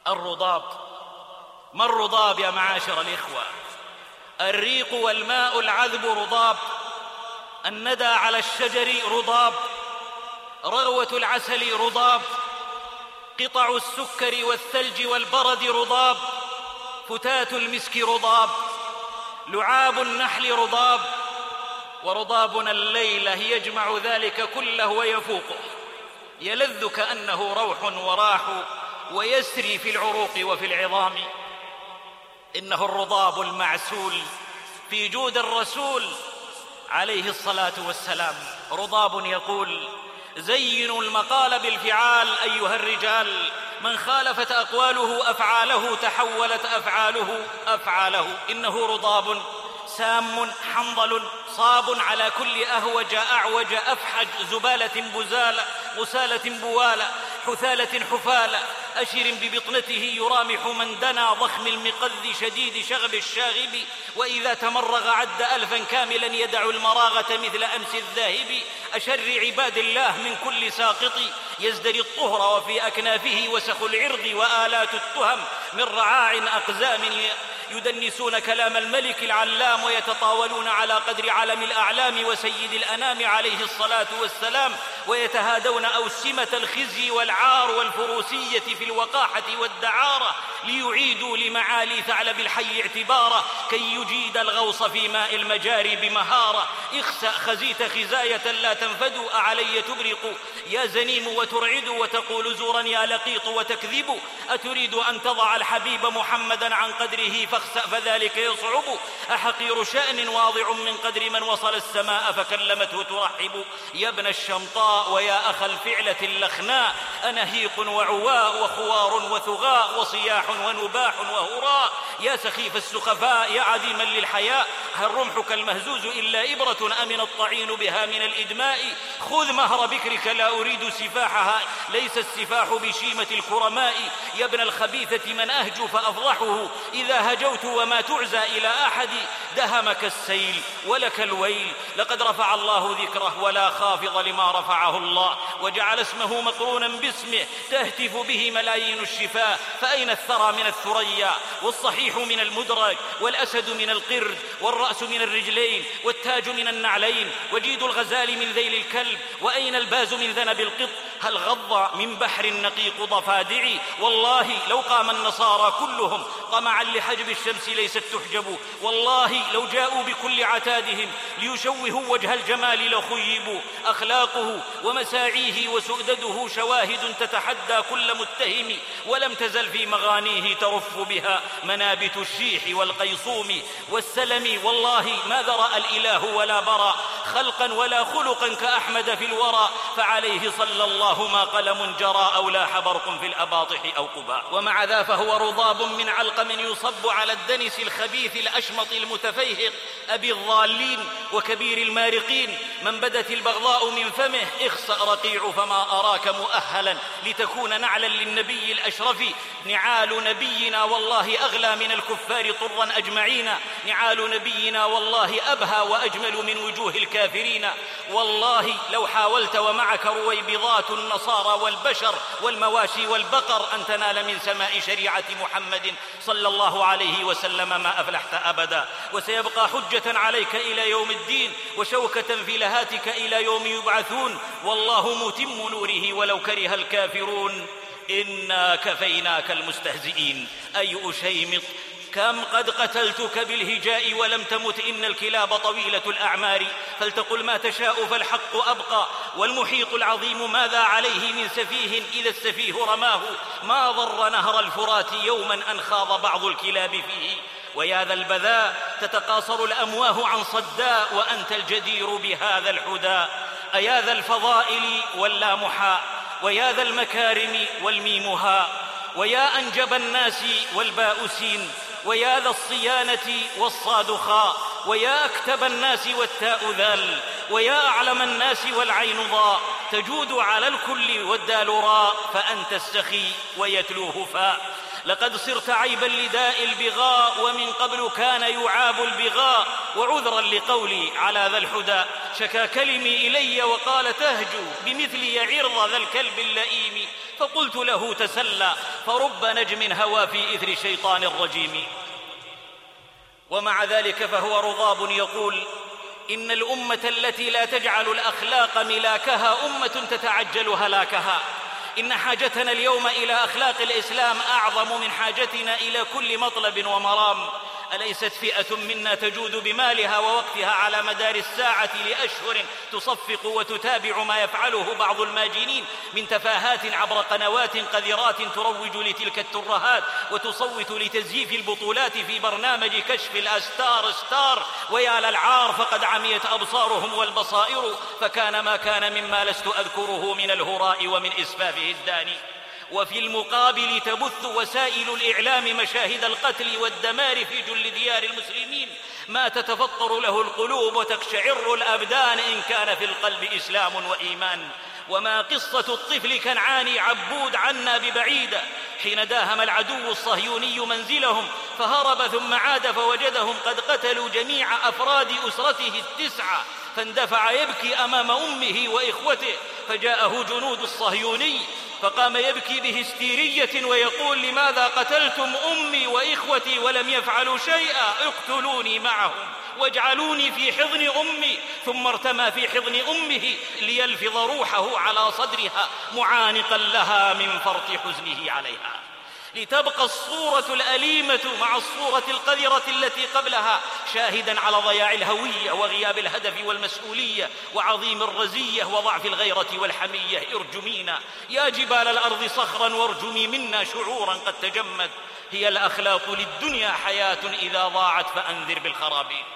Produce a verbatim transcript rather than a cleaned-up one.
الرضاب. ما الرضاب يا معاشر الإخوة؟ الريق والماء العذب رضاب، الندى على الشجر رضاب، رغوة العسل رضاب، قطع السكر والثلج والبرد رضاب، فتات المسك رضاب، لعاب النحل رضاب، ورضابنا الليلة يجمع ذلك كله ويفوقه، يلذ كأنه روح وراح، ويسري في العروق وفي العظام. إنه الرضاب المعسول في جود الرسول عليه الصلاة والسلام. رضاب يقول: زينوا المقال بالفعال أيها الرجال، من خالفت أقواله أفعاله تحولت أفعاله أفعاله. إنه رضاب سام حنظل صاب على كل أهوج أعوج أفحج زبالة بزالة غسالة بوالة حثالة حفالة أشر ببطنته يرامح من دنا ضخم المقذ شديد شغب الشاغب، وإذا تمرغ عد ألفا كاملا يدع المراغة مثل أمس الذاهب. أشر عباد الله من كل ساقط يزدري الطهر وفي أكنافه وسخ العرض وآلات التهم من رعاع أقزام يدنسون كلام الملك العلام ويتطاولون على قدر علم الأعلام وسيد الأنام عليه الصلاة والسلام، ويتهادون أوسمة الخزي والعار والفروسية في الوقاحة والدعارة ليعيدوا لمعالي ثعلب الحي اعتباره كي يجيد الغوص في ماء المجاري بمهارة. اخسأ خزيت خزاية لا تنفد أعلي تبرق يا زنيم وترعد وتقول زورا يا لقيط وتكذب. أتريد أن تضع الحبيب محمدا عن قدره فاخسأ فذلك يصعب. أحقير شأن واضع من قدر من وصل السماء فكلمته ترحب. يا ابن الشمطاء ويا أخ الفعلة اللخناء أنهيق وعواء وخوار وثغاء وصياح ونباح وهراء. يا سخيف السخفاء يا عديما للحياء هل رمحك المهزوز إلا إبرة أمن الطعين بها من الإدماء. خذ مهر بكرك لا أريد سفاحها ليس السفاح بشيمة الكرماء. يا ابن الخبيثة من أهجو فأفضحه إذا هجوت وما تعزى إلى أحد. دهمك السيل ولك الويل لقد رفع الله ذكره ولا خافض لما رفعه الله وجعل اسمه مقرونا باسمه تهتف به ملايين الشفاه. فأين الثرى من الثريا والصحيح من المدرج والأسد من القرد والرأس من الرجلين والتاج من النعلين وجيد الغزال من ذيل الكلب. وأين الباز من ذنب القط هل غض من بحر نقيق ضفادعي. والله لو قام النصارى كلهم طمعا لحجب الشمس ليست تحجب. والله لو جاءوا بكل عتادهم ليشوهوا وجه الجمال لخيبوا. أخلاقه ومساعيه وسؤدده شواهد تتحدى كل متهم ولم تزل في مغانيه ترف بها منابت الشيح والقيصوم والسلم. والله ما ذرأ الإله ولا برى خلقا ولا خلقا كأحمد في الورى فعليه صلى الله ما قلم جرى أو لاح برق في الأباطح أو قباء. ومع ذا فهو رضاب من علقم يصب على الدنس الخبيث الأشمط المتفيهق أبي الضالين وكبير المارقين. من بدت البغضاء من فمه اخسأ رقيع فما أراك مؤهلا لتكون نعلا للنبي الأشرف. نعال نبينا والله أغلى من الكفار طرا أجمعين. نعال نبينا والله أبهى وأجمل من وجوه الكافرين. والله لو حاولت ومعك رويبضات النصارى والبشر والمواشي والبقر أن تنال من سماء شريعة محمد صلى الله عليه وسلم ما أفلحت أبدا. وسيبقى حجة عليك إلى يوم الدين وشوكة في لهاتك إلى يوم يبعثون. والله متم نوره ولو كره الكافرون. إنا كفيناك المستهزئين. أي أشيمط كم قد قتلتك بالهجاء ولم تمت إن الكلاب طويلة الأعمار. فلتقل ما تشاء فالحق أبقى والمحيط العظيم ماذا عليه من سفيه إذا السفيه رماه. ما ضر نهر الفرات يوما أن خاض بعض الكلاب فيه. ويا ذا البذاء تتقاصر الأمواه عن صداء وأنت الجدير بهذا الحدى. أيا ذا الفضائل واللامحاء ويا ذا المكارم والميمها ويا أنجب الناس والباؤسين ويا ذا الصيانة والصاد خاء ويا أكتب الناس والتاء ذال ويا أعلم الناس والعين ضاء. تجود على الكل والدال راء فأنت السخي ويتلوه فاء. لقد صرت عيبا لداء البغاء، ومن قبل كان يعاب البغاء. وعذرا لقولي على ذا الحدى شكا كلمي إلي وقال تهجو بمثلي عرض ذا الكلب اللئيم، فقلت له تسلى فرب نجم هوى في إثر شيطان الرجيم. ومع ذلك فهو رضاب يقول: إن الأمة التي لا تجعل الأخلاق ملاكها أمة تتعجل هلاكها. إن حاجتنا اليوم إلى أخلاق الإسلام أعظم من حاجتنا إلى كل مطلب ومرام. أليست فئة منا تجود بمالها ووقتها على مدار الساعة لأشهر تصفق وتتابع ما يفعله بعض الماجنين من تفاهات عبر قنوات قذرات تروج لتلك الترهات وتصوت لتزييف البطولات في برنامج كشف الأستار ستار؟ ويا للعار فقد عميت أبصارهم والبصائر، فكان ما كان مما لست أذكره من الهراء ومن إسفافه الداني. وفي المقابل تبث وسائل الإعلام مشاهد القتل والدمار في جل ديار المسلمين، ما تتفطر له القلوب وتقشعر الأبدان إن كان في القلب إسلام وإيمان. وما قصة الطفل كنعان عبود عنا ببعيدة حين داهم العدو الصهيوني منزلهم فهرب ثم عاد فوجدهم قد قتلوا جميع أفراد أسرته التسعة، فاندفع يبكي أمام أمه وإخوته، فجاءه جنود الصهيوني فقام يبكي بهستيرية ويقول: لماذا قتلتم أمي وإخوتي ولم يفعلوا شيئا؟ اقتلوني معهم واجعلوني في حضن أمي. ثم ارتمى في حضن أمه ليلفظ روحه على صدرها معانقا لها من فرط حزنه عليها، لتبقى الصورة الأليمة مع الصورة القذرة التي قبلها شاهدا على ضياع الهوية وغياب الهدف والمسؤولية وعظيم الرزية وضعف الغيرة والحمية. ارجمينا يا جبال الأرض صخرا وارجمي منا شعورا قد تجمد. هي الأخلاق للدنيا حياة إذا ضاعت فأنذر بالخراب.